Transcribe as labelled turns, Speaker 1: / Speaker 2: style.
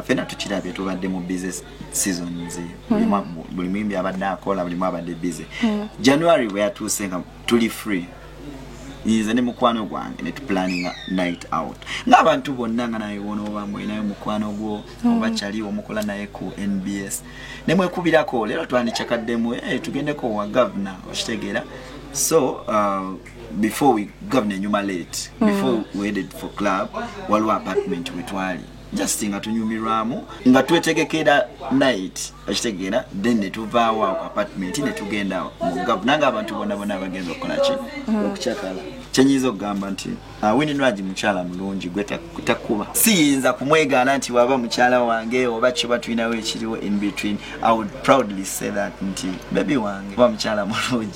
Speaker 1: fena tukirabye tubadde mu business seasons buli muyimbi abadde akola buli abadde busy January we yatuuse nga tuli free ize ne mukwano gwange ne planning night out ng'abantu bonna nga naye wono bamwe naye mukwano gwo obachali omukola naye ku NBS ne mwekubirako lero twanichakaddemu tugendeko wa governor okitegera so before we governor nyuma late before we headed for club waliwo apartment wetwali just nga tunyumirwamu nga twetegekera night okitegera then ne tuvaawo apartment ne tugenda mu governor nga abantu bonna bagenza okukola ki okukyakala kyenyiza okugamba nti Winnie Nwaji mukyala mulungi gwetakuba siyinza kumwegaana nti waba mukyala wange oba kiba tulinawo ekiriwo in between I would proudly say that nti baby wange wa mukyala mulungi